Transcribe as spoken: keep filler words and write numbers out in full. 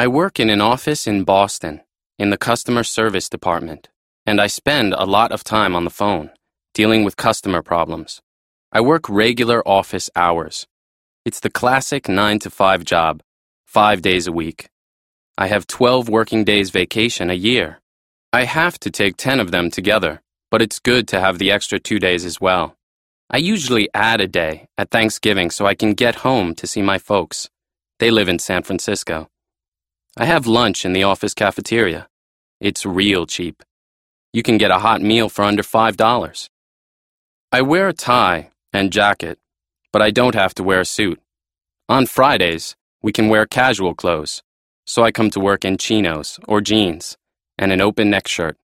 I work in an office in Boston, in the customer service department, and I spend a lot of time on the phone, dealing with customer problems. I work regular office hours. It's the classic nine to five job, five days a week. I have twelve working days vacation a year. I have to take ten of them together, but it's good to have the extra two days as well. I usually add a day at Thanksgiving so I can get home to see my folks. They live in San Francisco. I have lunch in the office cafeteria. It's real cheap. You can get a hot meal for under five dollars. I wear a tie and jacket, but I don't have to wear a suit. On Fridays, we can wear casual clothes, so I come to work in chinos or jeans and an open neck shirt.